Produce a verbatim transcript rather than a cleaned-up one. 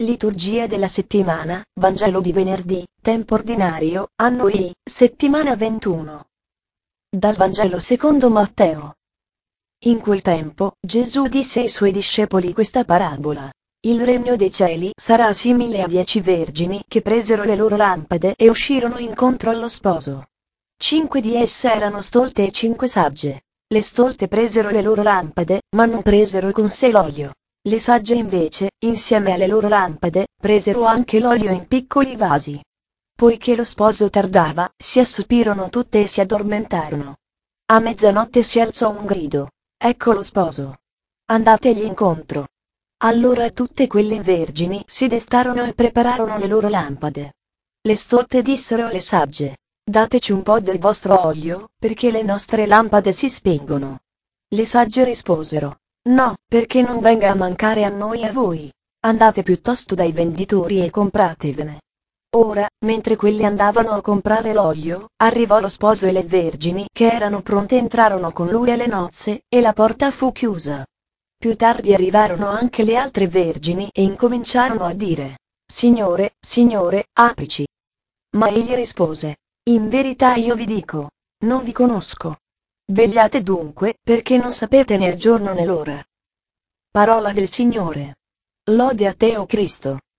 Liturgia della settimana, Vangelo di venerdì, tempo ordinario, anno I, settimana ventuno. Dal Vangelo secondo Matteo. In quel tempo, Gesù disse ai suoi discepoli questa parabola. Il regno dei cieli sarà simile a dieci vergini che presero le loro lampade e uscirono incontro allo sposo. Cinque di esse erano stolte e cinque sagge. Le stolte presero le loro lampade, ma non presero con sé l'olio. Le sagge invece, insieme alle loro lampade, presero anche l'olio in piccoli vasi. Poiché lo sposo tardava, si assopirono tutte e si addormentarono. A mezzanotte si alzò un grido. Ecco lo sposo. Andategli incontro. Allora tutte quelle vergini si destarono e prepararono le loro lampade. Le stolte dissero alle sagge: dateci un po' del vostro olio, perché le nostre lampade si spengono. Le sagge risposero: no, perché non venga a mancare a noi e a voi. Andate piuttosto dai venditori e compratevene. Ora, mentre quelli andavano a comprare l'olio, arrivò lo sposo e le vergini che erano pronte entrarono con lui alle nozze, e la porta fu chiusa. Più tardi arrivarono anche le altre vergini e incominciarono a dire: Signore, Signore, aprici. Ma egli rispose: in verità io vi dico, non vi conosco. Vegliate dunque, perché non sapete né il giorno né l'ora. Parola del Signore. Lode a te, o Cristo.